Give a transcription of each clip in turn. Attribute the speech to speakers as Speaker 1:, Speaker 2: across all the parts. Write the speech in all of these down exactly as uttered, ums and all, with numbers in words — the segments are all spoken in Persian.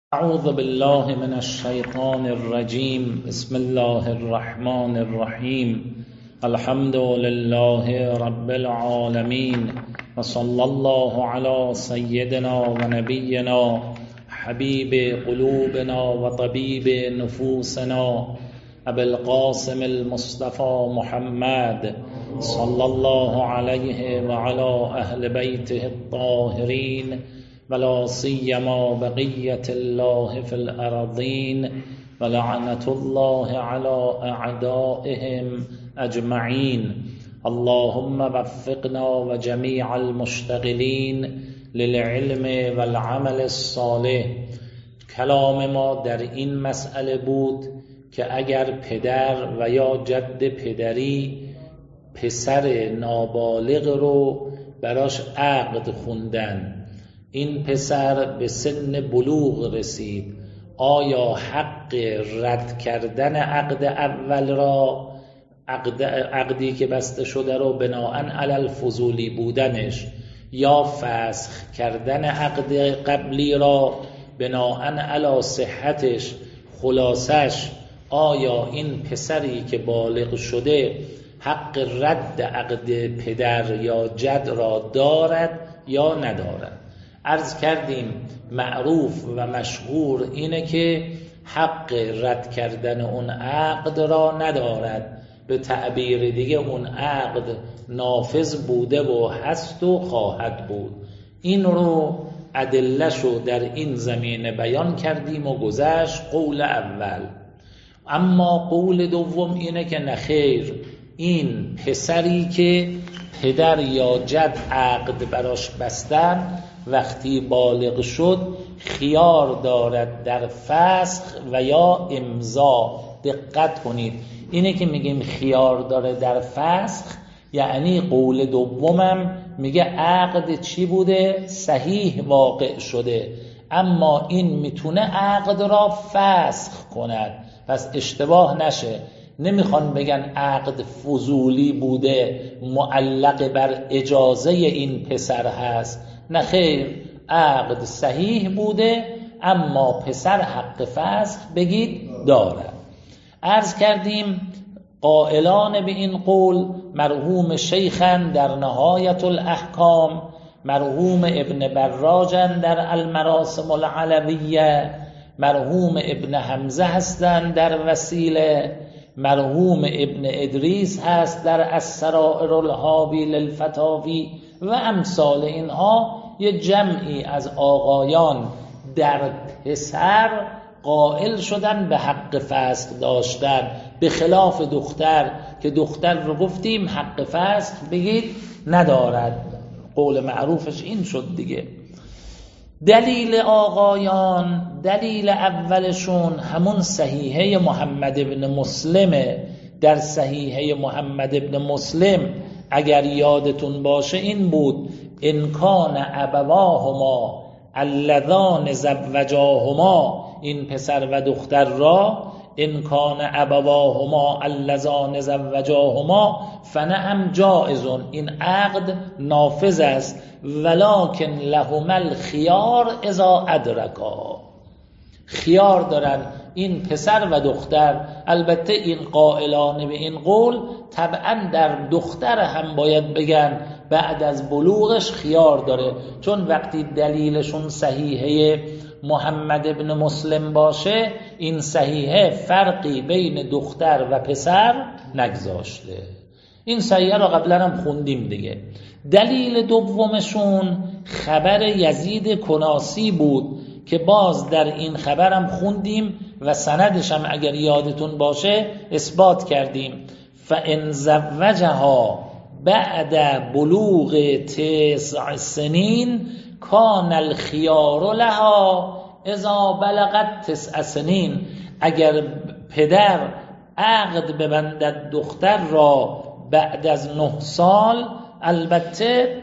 Speaker 1: اعوذ بالله من الشیطان الرجیم. بسم الله الرحمن الرحیم. الحمد لله رب العالمین و صلی الله علی سیدنا و نبینا حبیب قلوبنا و طبیب نفوسنا ابی القاسم المصطفى محمد صلی الله علیه و علی اهل بیته الطاهرین ولا سیما بقیت الله فی الارضین ولعنت الله علی اعدائهم اجمعین. اللهم وفقنا و جمیع المشتغلین للعلم والعمل الصالح. کلام ما در این مسئله بود که اگر پدر و یا جد پدری پسر نابالغ رو براش عقد خوندن، این پسر به سن بلوغ رسید، آیا حق رد کردن عقد اول را، عقد عقدی که بسته شده رو بناءً علی الفضولی بودنش، یا فسخ کردن عقد قبلی را بناءً علی صحتش، خلاصش آیا این پسری که بالغ شده حق رد عقد پدر یا جد را دارد یا ندارد؟ عرض کردیم معروف و مشهور اینه که حق رد کردن اون عقد را ندارد، به تعبیر دیگه اون عقد نافذ بوده و هست و خواهد بود. این رو ادله‌شو در این زمینه بیان کردیم و گذشت قول اول. اما قول دوم اینه که نخیر، این پسری که پدر یا جد عقد براش بستن وقتی بالغ شد خیار دارد در فسخ و یا امضا. دقت کنید، اینه که میگیم خیار داره در فسخ، یعنی قول دومم میگه عقد چی بوده؟ صحیح واقع شده، اما این میتونه عقد را فسخ کند. پس اشتباه نشه، نمیخوان بگن عقد فضولی بوده معلق بر اجازه این پسر هست. نه خیر، عقد صحیح بوده اما پسر حق فسخ بگید دارد. عرض کردیم قائلان به این قول مرحوم شیخن در نهایت الاحکام، مرحوم ابن براجن در المراسم العلویه، مرحوم ابن حمزه هستند در وسیله، مرحوم ابن ادریس هست در السرائر الحاوی للفتاوی و امثال اینها. یه جمعی از آقایان در پسر قائل شدن به حق فسخ داشتن، به خلاف دختر که دختر رو گفتیم حق فسخ بگید ندارد. قول معروفش این شد دیگه. دلیل آقایان، دلیل اولشون همون صحیحه محمد ابن مسلمه. در صحیحه محمد ابن مسلم اگر یادتون باشه این بود: ان کان ابواهما اللذان زوجاهما، این پسر و دختر را ان کان ابواهما اللذان زوجاهما فنعم جائزون، این عقد نافذ است، ولکن لهما الخیار اذا ادرکا، خیار دارن این پسر و دختر. البته این قائلان به این قول طبعا در دختر هم باید بگن بعد از بلوغش خیار داره، چون وقتی دلیلشون صحیحه محمد ابن مسلم باشه این صحیحه فرقی بین دختر و پسر نگذاشته. این صحیحه را قبلا هم خوندیم دیگه. دلیل دومشون خبر یزید کناسی بود که باز در این خبرم خوندیم و سندش هم اگر یادتون باشه اثبات کردیم: فَإِنْ زَوَّجَهَا بعد بلوغ تسع سنین کان الخیار لها اذا بلغت تسع سنین. اگر پدر عقد ببندد دختر را بعد از نه سال، البته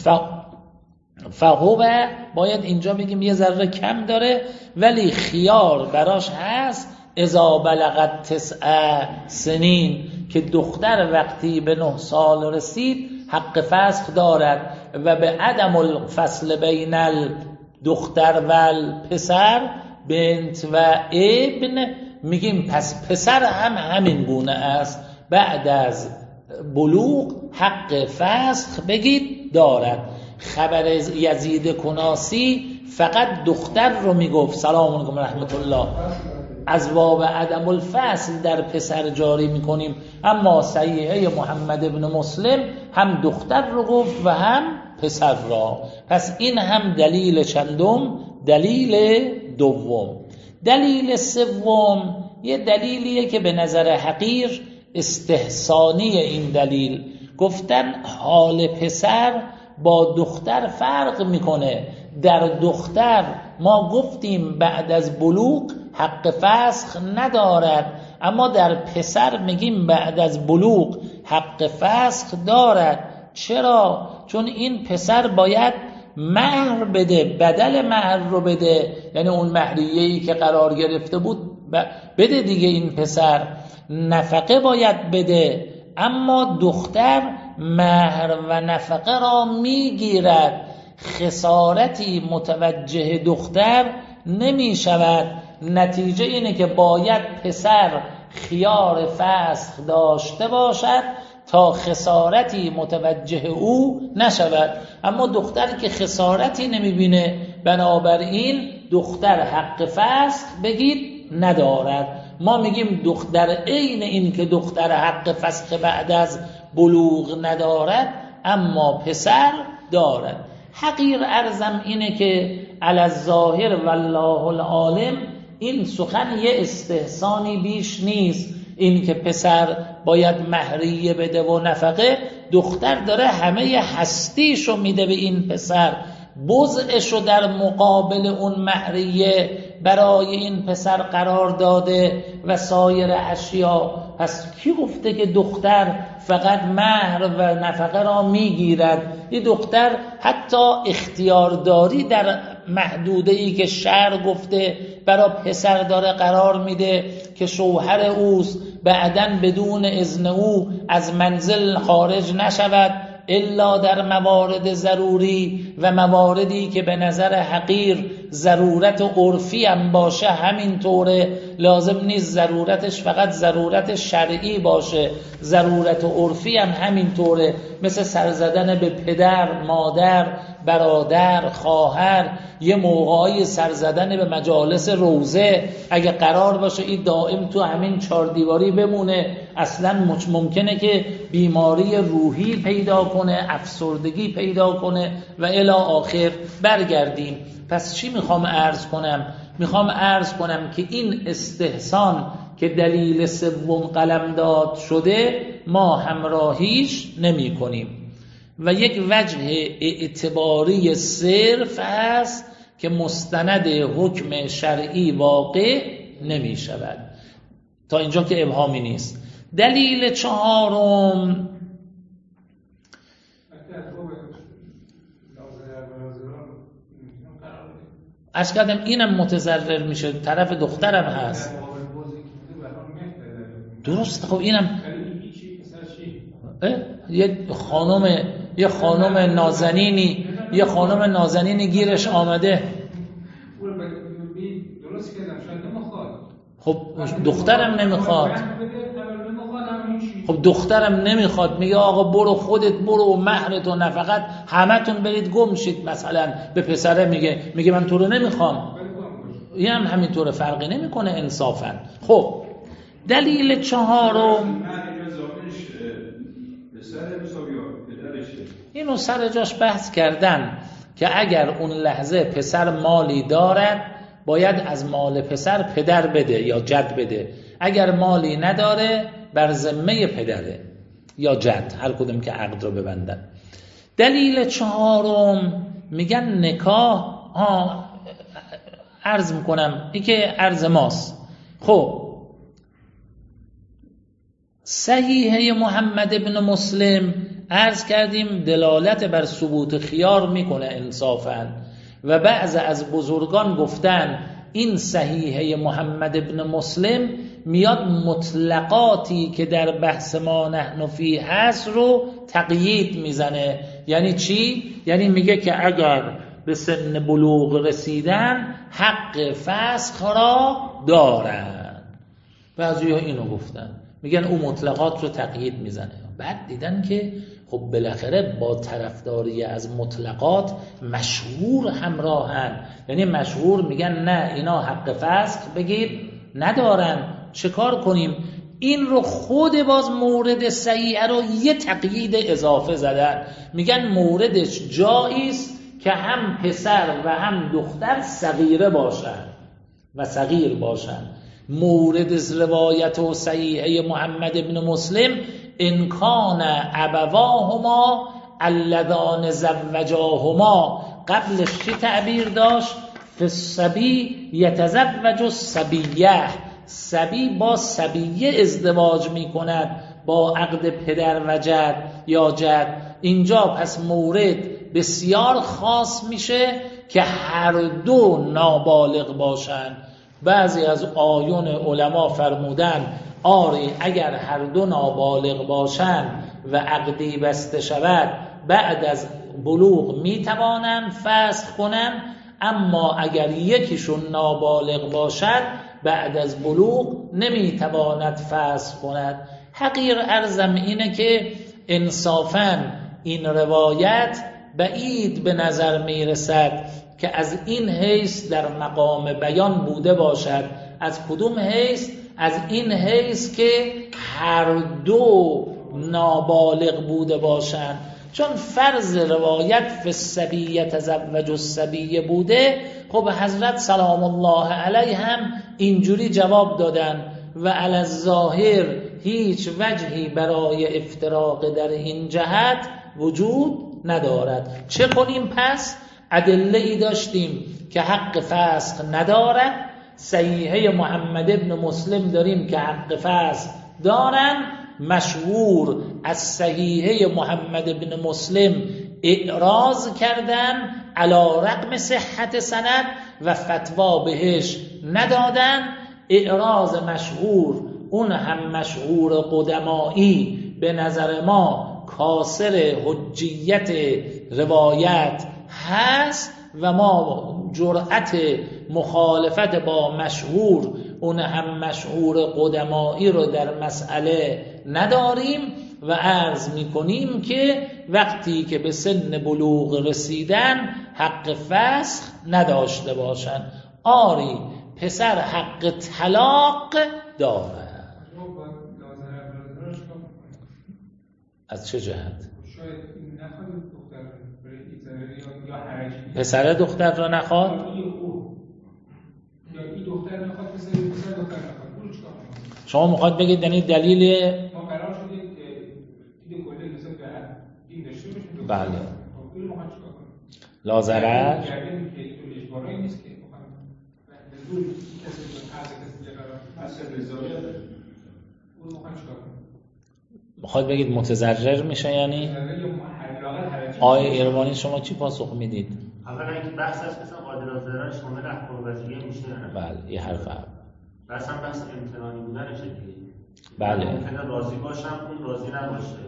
Speaker 1: فهو باید اینجا بگیم یه ذره کم داره، ولی خیار براش هست اذا بلغت تسع سنین، که دختر وقتی به نه سال رسید حق فسخ دارد و به عدم الفصل بین دختر و پسر بنت و ابن، میگیم پس پسر هم همین گونه است، بعد از بلوغ حق فسخ بگید دارد. خبر یزید کناسی فقط دختر رو میگفت، سلام علیکم رحمت الله، از باب عدم الفصل در پسر جاری میکنیم، اما صحیحه محمد ابن مسلم هم دختر رو گفت و هم پسر را. پس این هم دلیل چندم؟ دلیل دوم. دلیل سوم یه دلیلیه که به نظر حقیر استحسانی این دلیل، گفتن حال پسر با دختر فرق میکنه. در دختر ما گفتیم بعد از بلوغ حق فسخ ندارد، اما در پسر میگیم بعد از بلوغ حق فسخ دارد. چرا؟ چون این پسر باید مهر بده، بدل مهر رو بده، یعنی اون مهریه‌ای که قرار گرفته بود بده دیگه. این پسر نفقه باید بده، اما دختر مهر و نفقه را میگیرد، خسارتی متوجه دختر نمی شود. نتیجه اینه که باید پسر خیار فسخ داشته باشد تا خسارتی متوجه او نشود، اما دختر که خسارتی نمیبینه، بنابراین دختر حق فسخ بگید ندارد. ما میگیم دختر عین این که دختر حق فسخ بعد از بلوغ ندارد، اما پسر دارد. حقیر ارزم اینه که علی الظاهر والله العالم این سخن یه استحسانی بیش نیست، این که پسر باید مهریه بده و نفقه، دختر داره همه هستیشو میده به این پسر، بضعشو در مقابل اون مهریه برای این پسر قرار داده و سایر اشیا. پس کی گفته که دختر فقط مهر و نفقه را میگیرد؟ این دختر حتی اختیارداری در محدوده‌ای که شرع گفته برای پسر داره قرار میده که شوهر اوست، بعداً بدون اذن او از منزل خارج نشود الا در موارد ضروری و مواردی که به نظر حقیر ضرورت عرفی هم باشه همینطوره. لازم نیست ضرورتش فقط ضرورت شرعی باشه، ضرورت عرفی هم همینطوره، مثل سر زدن به پدر، مادر، برادر، خواهر، یه موقعی سر زدن به مجالس روزه. اگه قرار باشه این دائم تو همین چهار دیواری بمونه، اصلا ممکنه که بیماری روحی پیدا کنه، افسردگی پیدا کنه و الی آخر. برگردیم. پس چی میخوام عرض کنم؟ میخوام عرض کنم که این استحسان که دلیل سوم قلمداد شده ما همراهیش نمی کنیم و یک وجه اعتباری صرف است که مستند حکم شرعی واقع نمی شود. تا اینجا که ابهامی نیست. دلیل چهارم، از کردم اینم متضرر میشه، طرف دخترم هست. درست. خب اینم یه خانم یه خانم نازنینی یه خانم نازنینی گیرش آمده. خب دخترم نمیخواد. خب دخترم نمیخواد، میگه آقا برو خودت برو و مهرت و نفقت همتون برید گم شید. مثلا به پسره میگه میگه من تو رو نمیخوام. این هم همینطوره، فرقی نمیکنه انصافا. خب دلیل چهارم، اینو سر جاش بحث کردن که اگر اون لحظه پسر مالی دارد باید از مال پسر پدر بده یا جد بده، اگر مالی نداره بر ذمه پدره یا جد، هر کدوم که عقد رو ببندن. دلیل چهارم میگن نکاح. ها عرض میکنم این که عرض ماست. خب صحیحه محمد ابن مسلم عرض کردیم دلالت بر ثبوت خیار میکنه انصافا، و بعض از بزرگان گفتن این صحیحه محمد ابن مسلم میاد مطلقاتی که در بحث ما نحن فیه هست رو تقیید میزنه. یعنی چی؟ یعنی میگه که اگر به سن بلوغ رسیدن حق فسخ را دارن. بعضی ها اینو گفتن، میگن او مطلقات رو تقیید میزنه. بعد دیدن که خب بالاخره با طرفداری از مطلقات مشهور همراهن، یعنی مشهور میگن نه اینا حق فسخ بگید ندارن، چه کار کنیم؟ این رو خود باز مورد صحیح رو یه تقیید اضافه زدن، میگن موردش جایی است که هم پسر و هم دختر صغیره باشن و صغیر باشن. مورد روایت و صحیحه محمد ابن مسلم ان کان ابواهما اللذان زوجاهما، قبلش چی تعبیر داشت؟ فالصبی یتزوج الصبیه، صبی با صبیه ازدواج می کند با عقد پدر و جد یا جد. اینجا پس مورد بسیار خاص میشه که هر دو نابالغ باشن. بعضی از آیون علما فرمودن آری اگر هر دو نابالغ باشن و عقدی بسته شود بعد از بلوغ میتوانن فسخ کنن، اما اگر یکیشون نابالغ باشد بعد از بلوغ نمیتواند فسخ کند. حقیر ارزم اینه که انصافاً این روایت بعید به نظر میرسد که از این حیث در مقام بیان بوده باشد. از کدوم حیث؟ از این حیث که هر دو نابالغ بوده باشند. چون فرض روایت فی الصبی یتزوج الصبی بوده، خب حضرت سلام الله علیه هم اینجوری جواب دادن و علی الظاهر هیچ وجهی برای افتراق در این جهت وجود ندارد. چه کنیم پس؟ ادله ای داشتیم که حق فسخ ندارد، صحیحه محمد ابن مسلم داریم که حق فسخ دارن، مشهور از صحیحه محمد ابن مسلم اعراض کردن علی رغم صحت سند و فتوا بهش ندادن. اعراض مشهور اون هم مشهور قدمایی به نظر ما کاسر حجیت روایت هست و ما جرأت مخالفت با مشهور اون هم مشهور قدمایی رو در مسئله نداریم و عرض میکنیم که وقتی که به سن بلوغ رسیدن حق فسخ نداشته باشن. آری پسر حق طلاق داره. از چه جهت؟ پسر دختر را نخواد؟ شما میخواد بگید یعنی دلیل
Speaker 2: ما قرار شده که دید کلی نسبت به دین داشته باشیم.
Speaker 1: بله.
Speaker 2: خب اینو میخواد چیکار کنیم؟
Speaker 1: لا ضرر.
Speaker 2: یعنی که این اجباری نیست که میخوام به زور کسی به قضا کسی قرار اصل رضایت اون میخواد چیکار کنیم؟
Speaker 1: میخواد بگید متضرر میشه یعنی؟ آیه ایروانی شما چی پاسخ میدید؟
Speaker 3: اولا اینکه بحث از مثلا قادر ضرر شامل احکام وضعیه میشه نه؟
Speaker 1: بله یه حرف هم.
Speaker 3: بس هم بحث امتنانی بودنشه دیگه.
Speaker 1: بله.
Speaker 3: ممکنه راضی باشم اون راضی نباشه.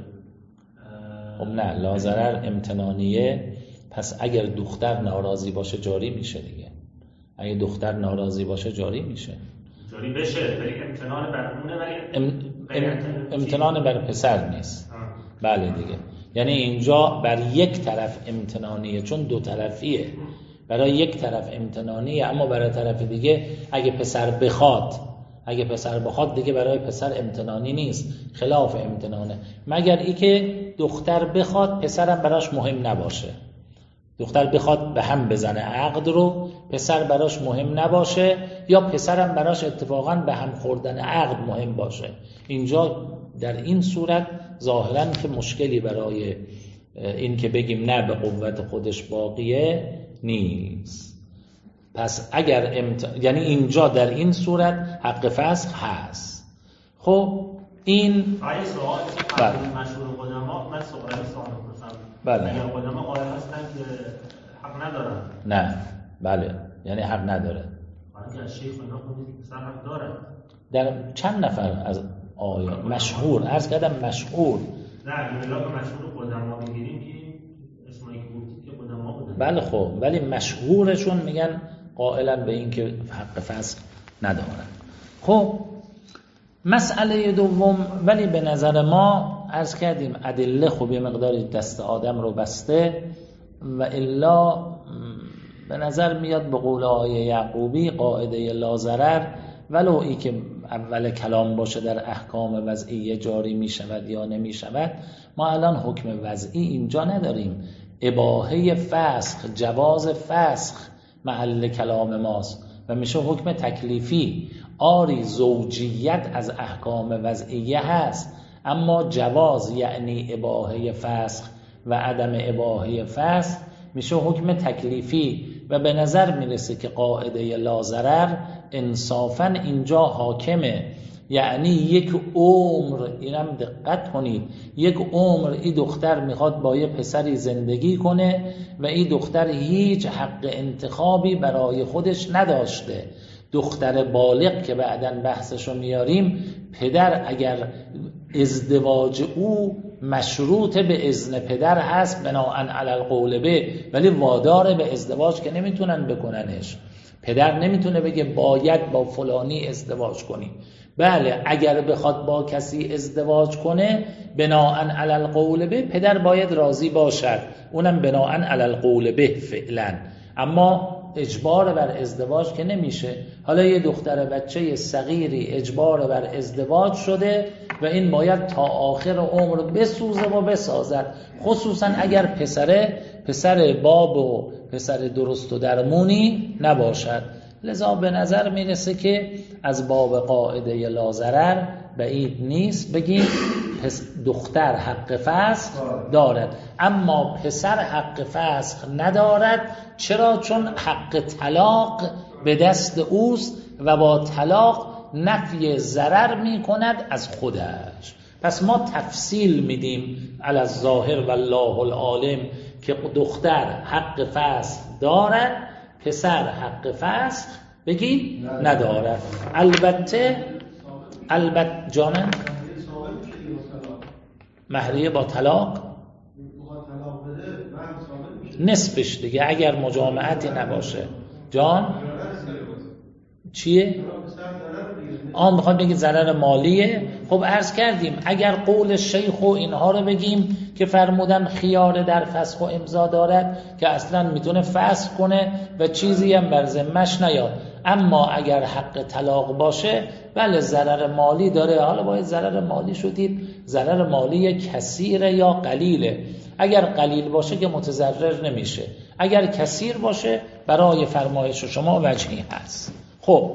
Speaker 1: خب نه لا ضرر امتنانیه، پس اگر دختر ناراضی باشه جاری میشه دیگه. اگه دختر ناراضی باشه جاری میشه.
Speaker 3: جاری بشه ولی امتنان بر اونه ولی
Speaker 1: ام... ام... امتنان بر پسر نیست. آه. بله دیگه. یعنی اینجا بر یک طرف امتنانیه چون دو طرفیه. برای یک طرف امتنانیه اما برای طرف دیگه اگه پسر بخواد اگه پسر بخواد دیگه برای پسر امتنانی نیست، خلاف امتنانه. مگر ای که دختر بخواد پسرم براش مهم نباشه. دختر بخواد به هم بزنه عقد رو، پسر براش مهم نباشه، یا پسرم براش اتفاقا به هم خوردن عقد مهم باشه. اینجا در این صورت ظاهراً که مشکلی برای این که بگیم نه به قوت خودش باقیه نیست. پس اگر امت... یعنی اینجا در این صورت حق فسخ هست. خب این
Speaker 3: آیه سوال که مشهور قدما من سوال سوال می‌پرسم.
Speaker 1: بله.
Speaker 3: اگر قدما قائل هستن که حق ندارن.
Speaker 1: نه. بله. یعنی حق نداره.
Speaker 3: حالا که شیخ اینا خودی پسر حق داره.
Speaker 1: در چند نفر از آیه مشهور عرض کردم مشهور.
Speaker 3: نه الا که مشهور قدما می‌گیریم که اسمایی که گفتید که قدما بودن.
Speaker 1: بله خب ولی مشهورشون میگن قائلا به این که حق فسخ ندارن. خب مسئله دوم، ولی به نظر ما عرض کردیم ادله خوب یه مقداری دست آدم رو بسته و الا به نظر میاد به قول آقای یعقوبی قاعده لا ضرر ولو ای که اول کلام باشه در احکام وضعی جاری می شود یا نمی شود، ما الان حکم وضعی اینجا نداریم. اباحه فسخ، جواز فسخ محل کلام ماست و میشه حکم تکلیفی. آری زوجیت از احکام وضعیه هست، اما جواز یعنی اباحه فسخ و عدم اباحه فسخ میشه حکم تکلیفی و به نظر میرسه که قاعده لا ضرر انصافاً اینجا حاکمه. یعنی یک عمر، اینم دقت کنید، یک عمر این دختر میخواد با یه پسری زندگی کنه و این دختر هیچ حق انتخابی برای خودش نداشته. دختر بالغ که بعداً بحثشو میاریم، پدر اگر ازدواج او مشروط به اذن پدر هست بناءً علی القول به، ولی وادار به ازدواج که نمیتونن بکننش. پدر نمیتونه بگه باید با فلانی ازدواج کنی. بله اگر بخواد با کسی ازدواج کنه بناءً علی القول به، پدر باید راضی باشد، اونم بناءً علی القول به فعلا، اما اجبار بر ازدواج که نمیشه. حالا یه دختر بچه صغیری اجبار بر ازدواج شده و این باید تا آخر عمر بسوزه و بسازد، خصوصا اگر پسره پسر باب و پسر درست و درمونی نباشد. لذا به نظر میرسه که از باب قاعده لا ضرر بعید نیست بگیم دختر حق فسخ دارد، اما پسر حق فسخ ندارد. چرا؟ چون حق طلاق به دست اوست و با طلاق نفی ضرر می کند از خودش. پس ما تفصیل میدیم علی الظاهر والله العالم که دختر حق فسخ دارد، پسر حق فسخ بگی ندارد. البته البته جانم مهریه با طلاق نصفش دیگه اگر مجامعتی نباشه. جان چیه؟ آن میخواد بگید ضرر مالیه. خب عرض کردیم اگر قول شیخ و اینها رو بگیم که فرمودن خیار در فسخ و امضا دارد که اصلا میتونه فسخ کنه و چیزی هم بر ذمه‌اش نیاد، اما اگر حق طلاق باشه بله ضرر مالی داره. حالا باید ضرر مالی شدید ضرر مالی کثیره یا قلیله. اگر قلیل باشه که متضرر نمیشه، اگر کثیر باشه برای فرمایش شما وجهی هست. خب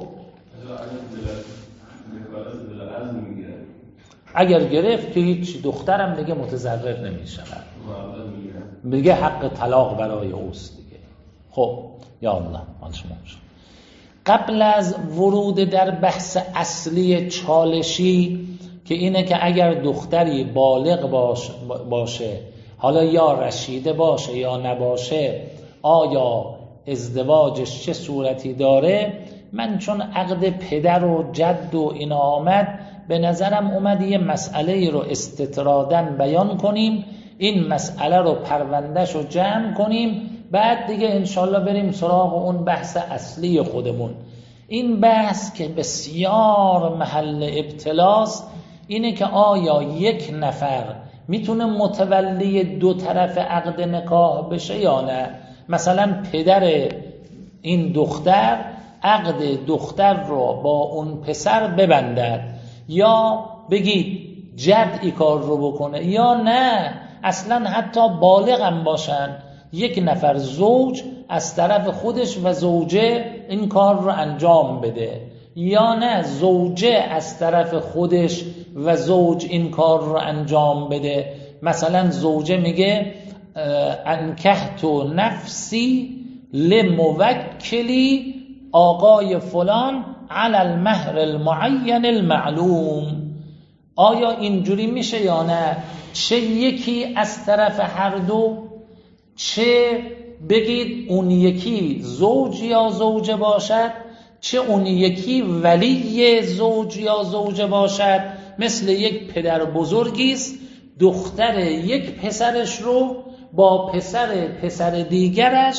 Speaker 1: اگر گرفت که هیچ، دخترم دیگه متضرر نمیشه، دیگه حق طلاق برای اوست دیگه. خب یا الله حال شما باشه. قبل از ورود در بحث اصلی چالشی که اینه که اگر دختری بالغ باش باشه حالا یا رشیده باشه یا نباشه آیا ازدواجش چه صورتی داره، من چون عقد پدر و جد و اینا آمد به نظرم اومد یه مسئله رو استطرادن بیان کنیم، این مسئله رو پروندهش رو جمع کنیم، بعد دیگه انشالله بریم سراغ اون بحث اصلی خودمون. این بحث که بسیار محل ابتلاست اینه که آیا یک نفر میتونه متولی دو طرف عقد نکاح بشه یا نه. مثلا پدر این دختر عقد دختر رو با اون پسر ببندد، یا بگید جد ای کار رو بکنه، یا نه اصلا حتی بالغ هم باشن یک نفر زوج از طرف خودش و زوجه این کار رو انجام بده، یا نه زوجه از طرف خودش و زوج این کار رو انجام بده. مثلا زوجه میگه انکحت نفسی لموکلی آقای فلان علی المهر المعین المعلوم. آیا اینجوری میشه یا نه؟ چه یکی از طرف هر دو، چه بگید اون یکی زوج یا زوجه باشد، چه اون یکی ولی زوج یا زوجه باشد. مثل یک پدر بزرگیست دختر یک پسرش رو با پسر پسر دیگرش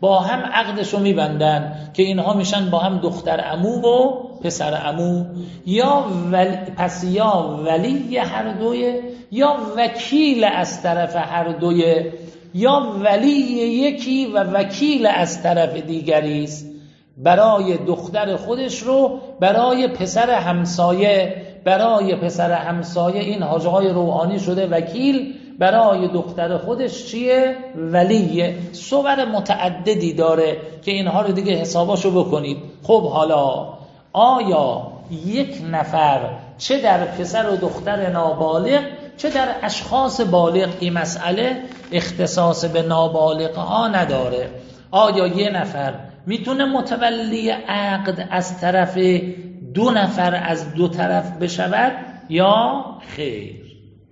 Speaker 1: با هم عقدشو میبندن که اینها میشن با هم دختر عمو و پسر عمو، یا ولی پس یا ولی هر دوی یا وکیل از طرف هر دوی، یا ولی یکی و وکیل از طرف دیگری است. برای دختر خودش رو برای پسر همسایه، برای پسر همسایه این حاجهای روحانی شده وکیل، برای دختر خودش چیه؟ ولیه. صور متعددی داره که اینها رو دیگه حساباشو بکنید. خب حالا آیا یک نفر چه در پسر و دختر نابالغ چه در اشخاص بالغ این مسئله اختصاص به نابالغ ها نداره؟ آیا یه نفر میتونه متولی عقد از طرف دو نفر از دو طرف بشود یا خیر؟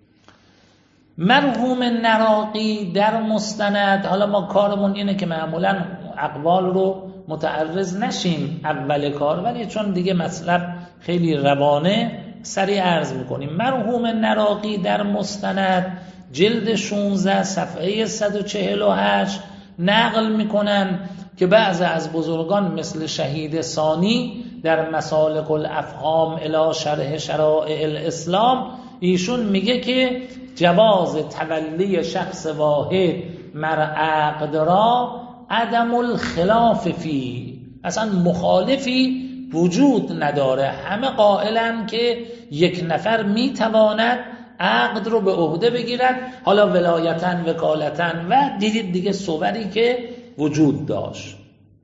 Speaker 1: مرحوم نراقی در مستند، حالا ما کارمون اینه که معمولا اقوال رو متعرض نشیم اول کار، ولی چون دیگه مطلب خیلی روانه سریع عرض میکنیم. مرحوم نراقی در مستند جلد شانزده صفحه صد و چهل و هشت نقل میکنن که بعض از بزرگان مثل شهید ثانی در مسالک الافهام الی شرح شرائع الاسلام ایشون میگه که جواز تولی شخص واحد مر عقد را عدم الخلاف فی، اصلا مخالفی وجود نداره. همه قائلن که یک نفر میتواند عقد رو به عهده بگیرد، حالا ولایتن وکالتن و دیدید دیگه صوری که وجود داشت.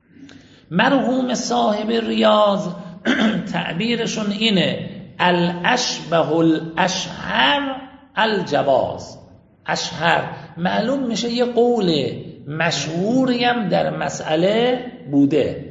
Speaker 1: مرحوم صاحب ریاض تعبیرشون اینه الاشبه الاشهر الجواز. اشهر معلوم میشه یه قول مشهوری هم در مسئله بوده.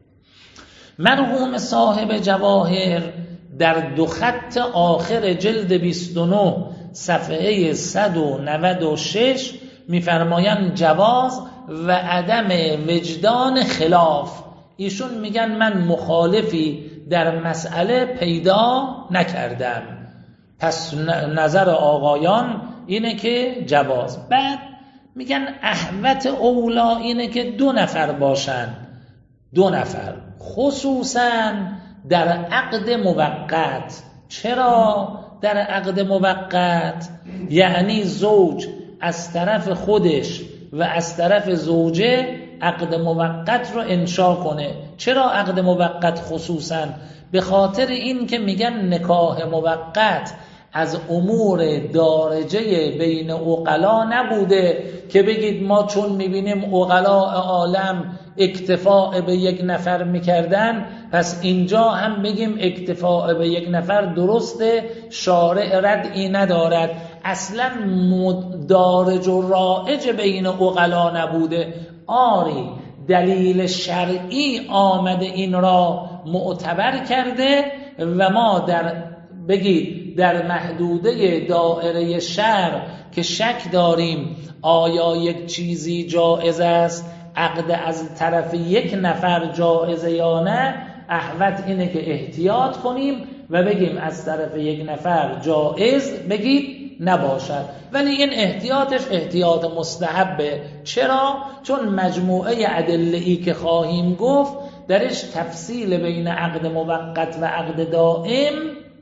Speaker 1: مرحوم صاحب جواهر در دو خط آخر جلد بیست و نه صفحه صد و نود و شش میفرمایند جواز و عدم وجدان خلاف. ایشون میگن من مخالفی در مسئله پیدا نکردم، پس نظر آقایان اینه که جواز. بعد میگن احوط اولا اینه که دو نفر باشن، دو نفر خصوصا در عقد موقت. چرا در عقد موقت؟ یعنی زوج از طرف خودش و از طرف زوجه عقد موقت رو انشا کنه. چرا عقد موقت خصوصا؟ به خاطر این که میگن نکاح موقت از امور دارجه بین عقلا نبوده که بگید ما چون میبینیم عقلاء عالم اکتفاء به یک نفر میکردن پس اینجا هم بگیم اکتفاء به یک نفر درسته، شارع ردعی ندارد. اصلا دارج و رائج بین عقلا نبوده. آری دلیل شرعی آمده این را معتبر کرده و ما در بگید در محدوده دائره شرع که شک داریم آیا یک چیزی جایز است، عقد از طرف یک نفر جایزه یا نه، احوط اینه که احتیاط کنیم و بگیم از طرف یک نفر جایز بگید نباشد. ولی این احتیاطش احتیاط مستحبه. چرا؟ چون مجموعه ادله‌ای که خواهیم گفت درش تفصیل بین عقد موقت و عقد دائم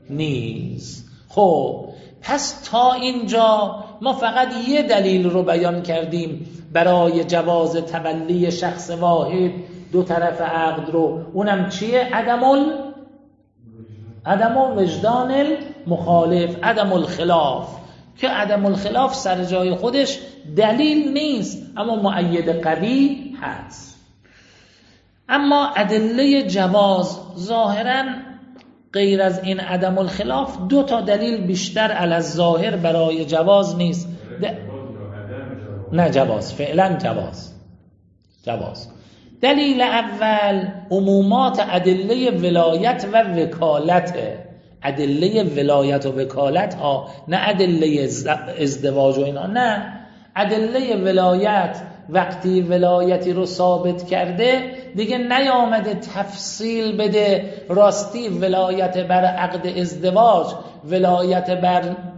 Speaker 1: نیست. خب پس تا اینجا ما فقط یه دلیل رو بیان کردیم برای جواز تولی شخص واحد دو طرف عقد رو، اونم چیه؟ عدم ال عدم وجدان المخالف، عدم الخلاف، که عدم الخلاف سر جای خودش دلیل نیست اما مؤید قوی هست. اما ادله جواز ظاهراً غیر از این عدم الخلاف دو تا دلیل بیشتر علی الظاهر برای جواز نیست. د... نه جواز، فعلا جواز جواز دلیل اول عمومات ادله ولایت و وکالت. ادله ولایت و وکالت ها، نه ادله ازدواج و اینا. نه، ادله ولایت وقتی ولایتی رو ثابت کرده دیگه نیامده تفصیل بده راستی ولایت بر عقد ازدواج، ولایت بر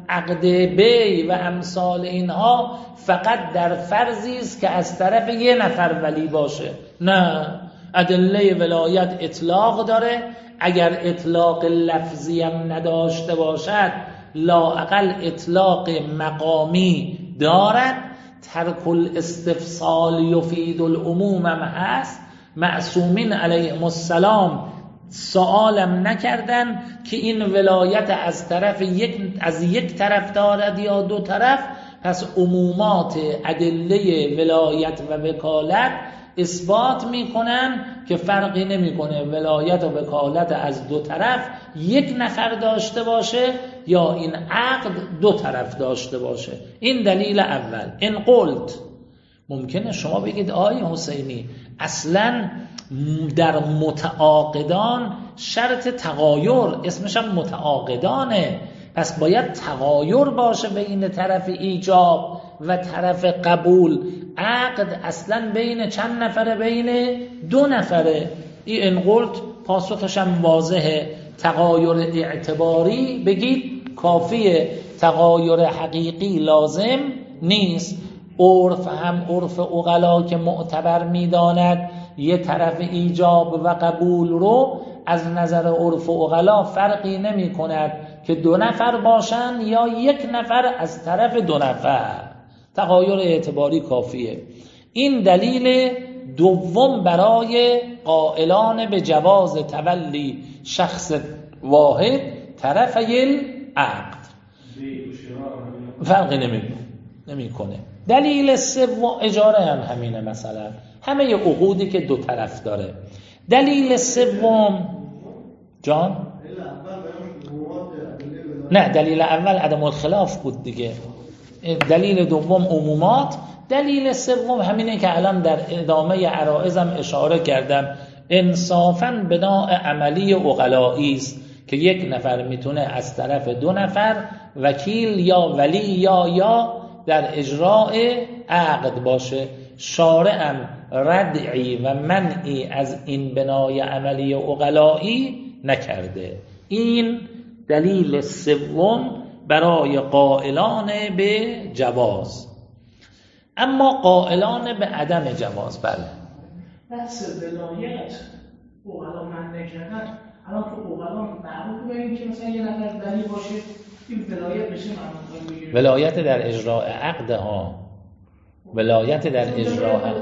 Speaker 1: عقد بی و امثال اینها فقط در فرضی است که از طرف یه نفر ولی باشه. نه، ادله ولایت اطلاق داره. اگر اطلاق لفظی هم نداشته باشد لااقل اطلاق مقامی دارد. ترک الاستفصال یفید العموم هم هست. معصومین علیهم السلام سوالم نکردن که این ولایت از طرف یک از یک طرف دارد یا دو طرف. پس عمومات ادله ولایت و وکالت اثبات میکنن که فرقی نمیکنه ولایت و وکالت از دو طرف یک نفر داشته باشه یا این عقد دو طرف داشته باشه. این دلیل اول. این قلت، ممکنه شما بگید آقای حسینی اصلا در متعاقدان شرط تغایر، اسمش هم متعاقدانه، پس باید تغایر باشه بین طرف ایجاب و طرف قبول. عقد اصلا بین چند نفره؟ بین دو نفره. این قلت پاسخش هم واضحه. تغایر اعتباری بگید کافیه، تغایر حقیقی لازم نیست. عرف هم عرف عقلا که معتبر میداند یه طرف ایجاب و قبول رو از نظر عرف عقلا فرقی نمی کند که دو نفر باشن یا یک نفر از طرف دو نفر. تغایر اعتباری کافیه. این دلیل دوم برای قائلان به جواز تولی شخص واحد طرفی العقد. فرقی نمی نمی کنه. دلیل سوم اجاره هم همینه، مثلا همه عقودی که دو طرف داره. دلیل سوم جان نه، دلیل اول عدم الخلاف بود دیگه. دلیل دوم عمومات. دلیل سوم همینه که الان در ادامه عرائزم اشاره کردم، انصافاً بناء عملی عقلایی است که یک نفر میتونه از طرف دو نفر وکیل یا ولی یا یا در اجراء عقد باشه. شارعم ردعی و منعی از این بنای عملی عقلایی نکرده. این دلیل سوم برای قائلان به جواز. اما قائلان به عدم جواز، بله
Speaker 4: بحث ولایت عقلا من نکردن. الان تو عقلا معروف بگیم که مثلا یه نفر ولی باشه این ولایت بشه معنی بگیره.
Speaker 1: ولایت در اجراء عقد ها، ولایت در اجراء عقد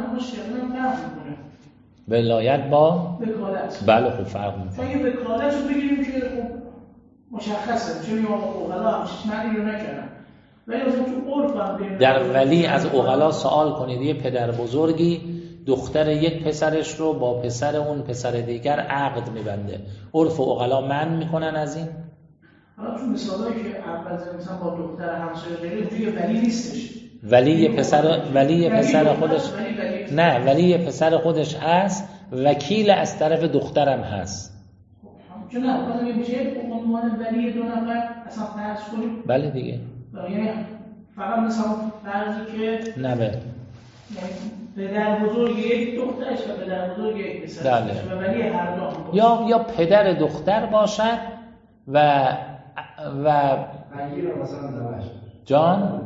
Speaker 1: ولایت با
Speaker 4: وکالت،
Speaker 1: بله خب فرق میکنه.
Speaker 4: اگه وکالت رو بگیریم که خب مشخصه، چون یا عقلا همش معنی رو نکردن. ولی مثلا تو عرف هم
Speaker 1: در ولی از عقلا سوال کنید یه پدر بزرگی دختر یک پسرش رو با پسر اون پسر دیگر عقد میبنده، عرف عقلا منع میکنن از این؟
Speaker 4: حالا تو مثالایی که اول زدیم مثلا با دختر همسایه غیره دیگه ولی نیستش.
Speaker 1: ولی پسر ولی پسر خودش نه، ولی پسر خودش هست، وکیل از طرف دخترم هست.
Speaker 4: چون نه مثلا میشه به عنوان ولی دو نفر اصلا فرض کنیم.
Speaker 1: بله دیگه.
Speaker 4: یعنی فقط مثلا فرضی که
Speaker 1: نه به
Speaker 4: پدر بزرگ یک دخترش و پدر بزرگ یک پسرش و ولی هر دو،
Speaker 1: یا یا پدر دختر باشد و و جان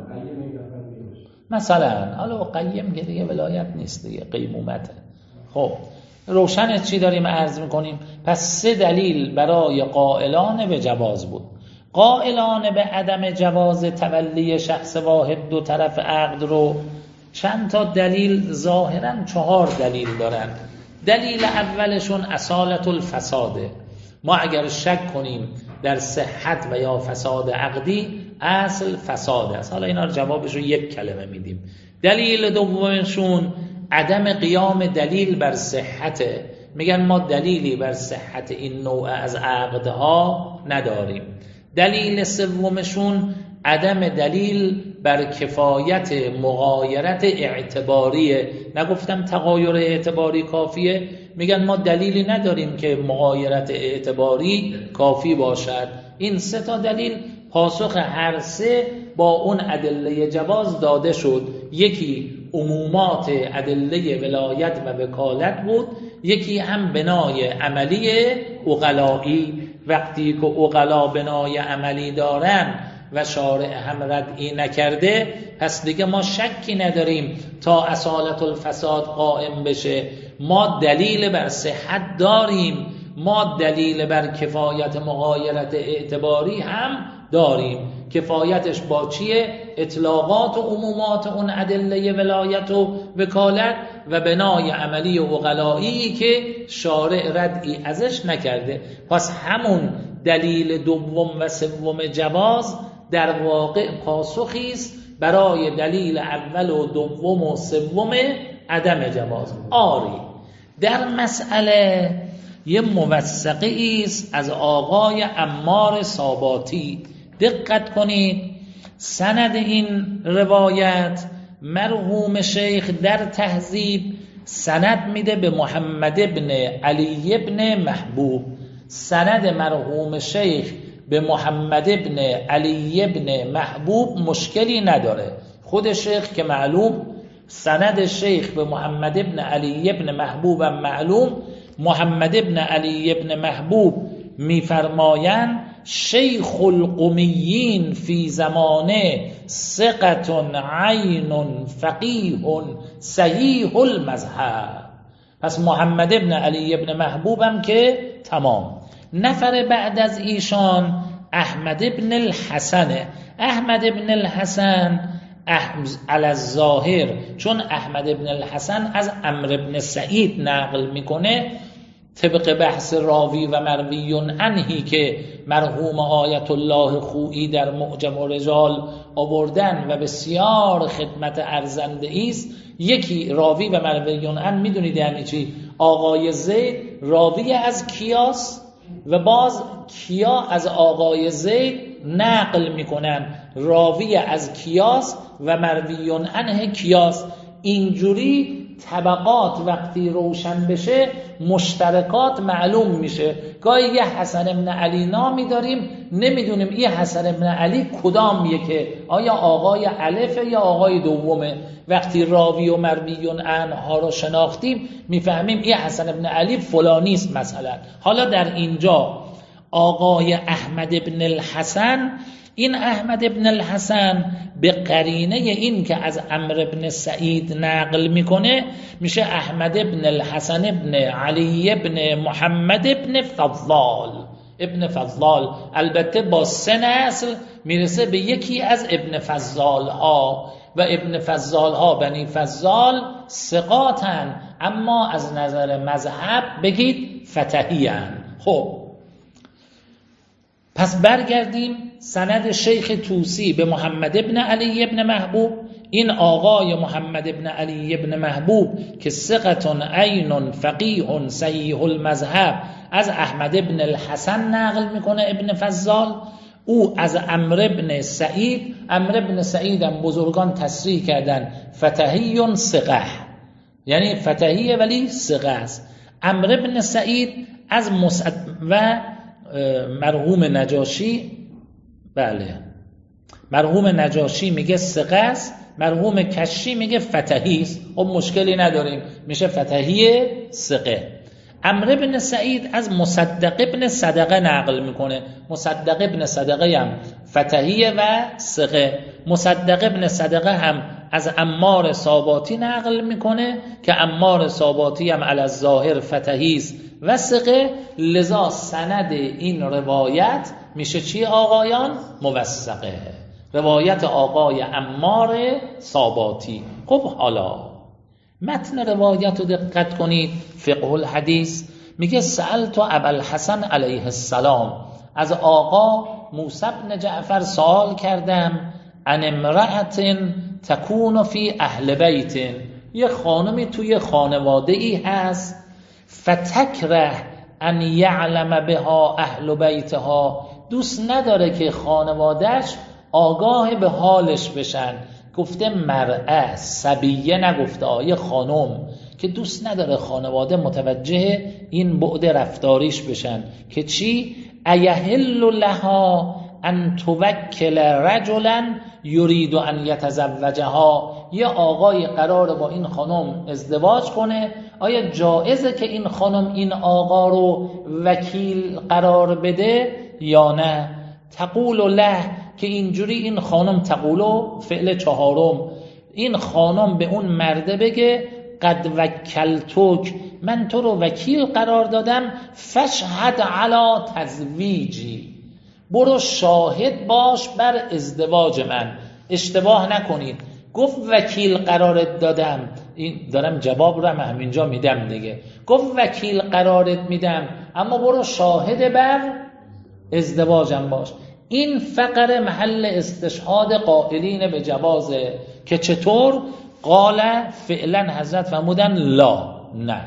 Speaker 1: مثلا، حالا قیم که دیگه ولایت نیست دیگه، قیمومته. خب روشن چی داریم عرض میکنیم؟ پس سه دلیل برای قائلان به جواز بود. قائلان به عدم جواز تولی شخص واحد دو طرف عقد رو چند تا دلیل، ظاهراً چهار دلیل دارن. دلیل اولشون اصالت الفساده. ما اگر شک کنیم در صحت و یا فساد عقدی، اصل فساد است. حالا اینا رو جوابش رو یک کلمه میدیم. دلیل دومشون عدم قیام دلیل بر صحته. میگن ما دلیلی بر صحت این نوع از عقدها نداریم. دلیل سومشون عدم دلیل بر کفایت مغایرت اعتباریه. نگفتم تغایر اعتباری کافیه؟ میگن ما دلیلی نداریم که مغایرت اعتباری کافی باشد. این سه تا دلیل پاسخ هر سه با اون ادله جواز داده شد. یکی عمومات ادله ولایت و وکالت بود، یکی هم بنای عملی عقلایی. وقتی که عقلا بنای عملی دارن و شارع هم ردی نکرده، پس دیگه ما شکی نداریم تا اصالت الفساد قائم بشه. ما دلیل بر صحت داریم، ما دلیل بر کفایت مغایرت اعتباری هم داریم. کفایتش با چیه؟ اطلاقات و عمومات اون ادله ولایت و وکالت و بنای عملی و عقلایی که شارع ردی ازش نکرده. پس همون دلیل دوم و سوم جواز در واقع پاسخی است برای دلیل اول و دوم و سوم عدم جواز. آری در مسئله یه موثقی است از آقای عمار ساباتی. دقت کنید، سند این روایت مرحوم شیخ در تهذیب سند میده به محمد ابن علی ابن محبوب. سند مرحوم شیخ به محمد ابن علی ابن محبوب مشکلی نداره. خود شیخ که معلوم، سند شیخ به محمد ابن علی ابن محبوب هم معلوم. محمد ابن علی ابن محبوب میفرمایند شیخ القمیین فی زمانه ثقة عین فقیه صحیح المذهب. پس محمد ابن علی ابن محبوب هم که تمام. نفر بعد از ایشان احمد ابن الحسن. احمد ابن الحسن علی الظاهر، چون احمد ابن الحسن از عمرو ابن سعید نقل میکنه، طبق بحث راوی و مروی عنهی که مرحوم آیت الله خویی در معجم الرجال آوردن و بسیار خدمت ارزنده است. یکی راوی و مروی عنه میدونید یعنی چی؟ آقای زید راوی از کیاس و باز کیا از آقای زید نقل میکنن، راوی از کیاس و مروی عنه کیاس. اینجوری طبقات وقتی روشن بشه مشترکات معلوم میشه. گاهی یه حسن ابن علی نامی داریم نمیدونیم این حسن ابن علی کدام یکه، آیا آقای الفه یا آقای دومه. وقتی راوی و مروی عنه ها رو شناختیم میفهمیم این حسن ابن علی فلانی است مثلا. حالا در اینجا آقای احمد ابن الحسن، این احمد ابن الحسن به قرینه این که از عمرو ابن سعید نقل میکنه میشه احمد ابن الحسن ابن علی ابن محمد ابن فضال. ابن فضال البته با سه نسل میرسه به یکی از ابن فضال ها و ابن فضال ها بنی فضال ثقاتن، اما از نظر مذهب بگید فتحی هن. خب پس برگردیم سند شیخ توسی به محمد ابن علی ابن محبوب. این آقای محمد ابن علی ابن محبوب که ثقة عین فقیه صحیح المذهب از احمد ابن الحسن نقل میکنه ابن فضال. او از عمرو ابن سعید، عمرو ابن سعید هم بزرگان تصریح کردن فتحی ثقه، یعنی فتحیه ولی ثقه است. عمرو ابن سعید از مسعد و مرحوم نجاشی، بله مرحوم نجاشی میگه ثقه است، مرحوم کشی میگه فتحی است. خب مشکلی نداریم، میشه فتحی ثقه. عمرو بن سعید از مصدق ابن صدقه نقل میکنه. مصدق ابن صدقه هم فتحی و ثقه. مصدق ابن صدقه هم از عمار ساباتی نقل میکنه که عمار ساباتی هم علی الظاهر فتحی است و ثقه. لذا سند این روایت میشه چی آقایان؟ موثقه. روایت آقای عمار ساباتی. خب حالا متن روایت رو دقت کنید. فقه الحدیث میگه سألت ابوالحسن علیه السلام، از آقا موسی بن جعفر سوال کردم، ان امرأت تکون فی اهل بیت، یه خانمی توی خانواده ای هست، فتکره ان یعلم بها اهل بیتها، دوست نداره که خانوادهش آگاه به حالش بشن. گفته مرأه، صبیه نگفته، آیه خانم، که دوست نداره خانواده متوجه این بعد رفتاریش بشن که چی؟ ایحل لها ان توکل رجلا یرید ان یتزوجها، یه آقای قراره با این خانم ازدواج کنه، آیا جایزه که این خانم این آقا رو وکیل قرار بده یا نه؟ تقول له، که اینجوری این خانم تقولو فعل چهارم، این خانم به اون مرده بگه قد وکلتوک، من تو رو وکیل قرار دادم، فشهد علی تزویجی، برو شاهد باش بر ازدواج من. اشتباه نکنید، گفت وکیل قرارت دادم، این دارم جواب رو هم همینجا میدم دیگه، گفت وکیل قرارت میدم اما برو شاهد بر ازدواجم باش. این فقره محل استشهاد قائلین به جوازه که چطور؟ قال فعلا حضرت فرمودن لا، نه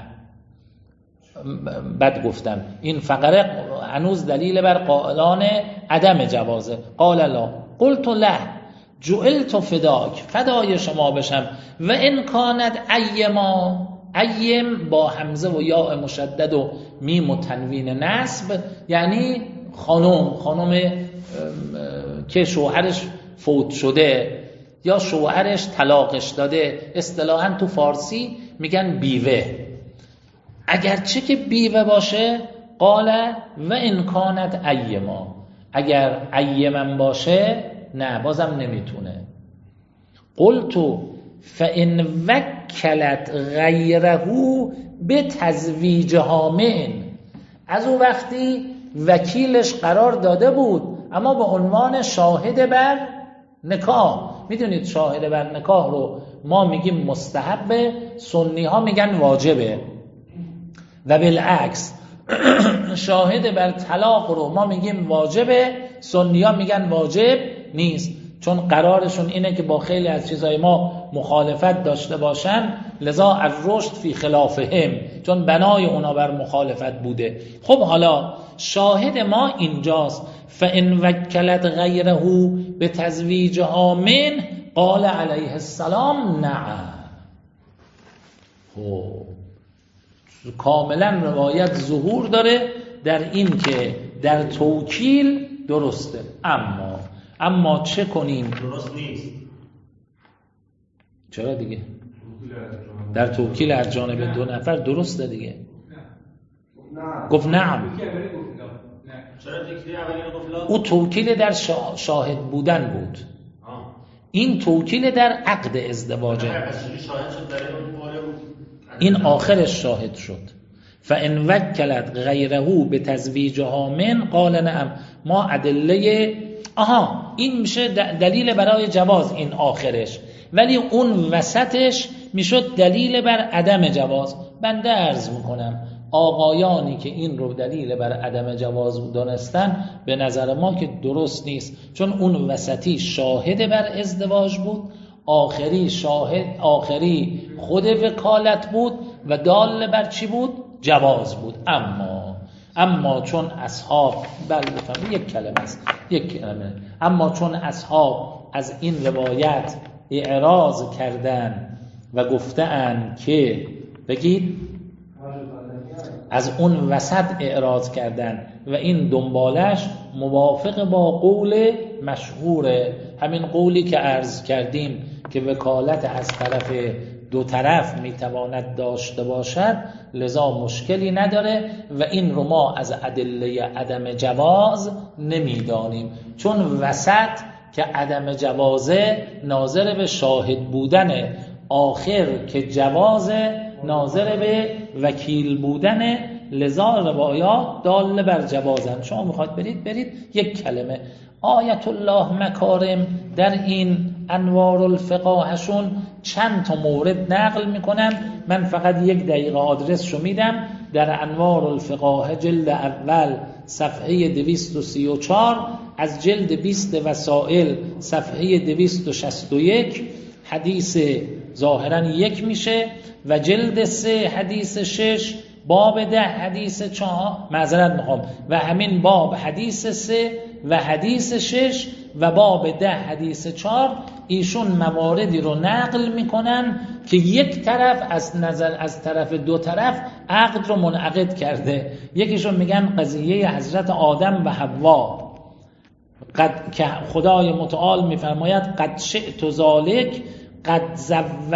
Speaker 1: بد گفتم، این فقره هنوز دلیل بر قائلان عدم جوازه. قال لا قلت له جعلت فداک، فدای شما بشم، و ان کانت ایما، ایم با همزه و یاء مشدد و میم و تنوین نصب، یعنی خانم، خانم که شوهرش فوت شده یا شوهرش طلاقش داده، اصطلاحاً تو فارسی میگن بیوه. اگرچه که بیوه باشه، قال و ان کانت ایما، اگر ایمن باشه نه بازم نمیتونه. قلت فان وکلت غیره به تزویج هامن، از اون وقتی وکیلش قرار داده بود اما به عنوان شاهد بر نکاح. میدونید شاهد بر نکاح رو ما میگیم مستحبه، سنی ها میگن واجبه، و بالعکس شاهد بر طلاق رو ما میگیم واجبه، سنی ها میگن واجب نیست، چون قرارشون اینه که با خیلی از چیزهای ما مخالفت داشته باشن، لذا الرشد فی خلافهم، چون بنای اونا بر مخالفت بوده. خب حالا شاهد ما اینجاست، فان وکلت غیره به تزویجها من قال علیه السلام نعم. خب کاملا روایت ظهور داره در این که در توکیل درسته، اما اما چه کنیم؟
Speaker 3: درست نیست.
Speaker 1: چرا دیگه؟ در توکیل از جانب دو نفر درسته دیگه. گفت نعم.
Speaker 3: چرا تکلیه اولی رو گفت لا؟
Speaker 1: او توکیل در شاهد بودن بود، این توکیل در عقد ازدواجه. این آخرش شاهد شد. فان وکلت غیره به تزویجها من قال نعم. ما ادله، آها این میشه دلیل برای جواز این آخرش، ولی اون وسطش میشد دلیل بر عدم جواز. بنده عرض میکنم آقایانی که این رو دلیل بر عدم جواز دانستن، به نظر ما که درست نیست، چون اون وسطی شاهد بر ازدواج بود، آخری شاهد، آخری خود وکالت بود و دال بر چی بود؟ جواز بود. اما اما چون اصحاب، بله بفهم یک کلمه است، یک کلمه، اما چون اصحاب از این روایت اعراض کردن و گفتن که بگید از اون وسط اعراض کردن و این دنبالش موافق با قول مشهوره، همین قولی که عرض کردیم که وکالت از طرف دو طرف میتواند داشته باشد، لذا مشکلی نداره و این رو ما از ادله عدم جواز نمیدانیم، چون وسط که عدم جوازه ناظر به شاهد بودنه، آخر که جوازه ناظر به وکیل بودنه، لذا روایات دال بر جوازن. شما میخواد برید برید یک کلمه. آیت الله مکارم در این انوار الفقاهشون چند تا مورد نقل میکنن، من فقط یک دقیقه آدرسشو میدم. در انوار الفقاه جلد اول صفحه دویست و سی و چهار، از جلد بیست وسائل صفحه دویست و شصت و یک حدیث ظاهرا یک میشه، و جلد سه حدیث شش، باب ده حدیث چهار، معذرت میخوام، و همین باب حدیث سه و حدیث شش و باب ده حدیث چهار، ایشون مواردی رو نقل میکنن که یک طرف از نظر از طرف دو طرف عقد رو منعقد کرده. یکیشون میگن قضیه حضرت آدم و حوا، قد که خدای متعال میفرماید قد شئت ذالک قد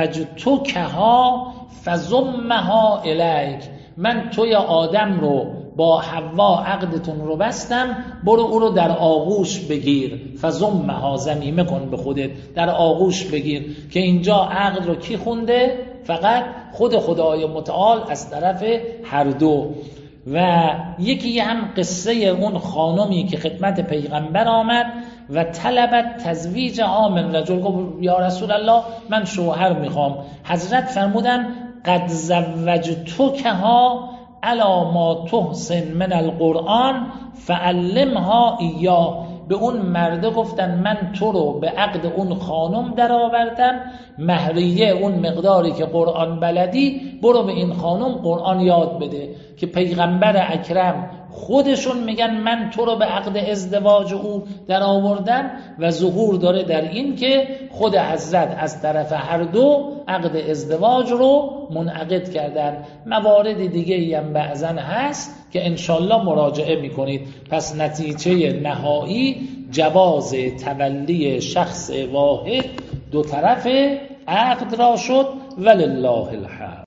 Speaker 1: زوجتکها فضمها الیک، من توی آدم رو با حوا عقدتون رو بستم، برو او رو در آغوش بگیر، فضمها ضمیمه کن به خودت، در آغوش بگیر. که اینجا عقد رو کی خونده؟ فقط خود خدای متعال از طرف هر دو. و یکی هم قصه اون خانمی که خدمت پیغمبر آمد و طلبت تزویج آمن رجل، گفت یا رسول الله من شوهر میخوام. حضرت فرمودن قد زوجتکها علی ما تحسن من القرآن فعلمها ایاه. به اون مرده گفتن من تو رو به عقد اون خانم در آوردم، مهریه اون مقداری که قرآن بلدی برو به این خانم قرآن یاد بده. که پیغمبر اکرم خودشون میگن من تو رو به عقد ازدواج او در آوردم و ظهور داره در این که خود حضرت از طرف هر دو عقد ازدواج رو منعقد کردن. موارد دیگه ای هم بعضن هست که انشالله مراجعه میکنید. پس نتیجه نهایی جواز تولی شخص واحد دو طرف عقد را شد. ولله الحمد.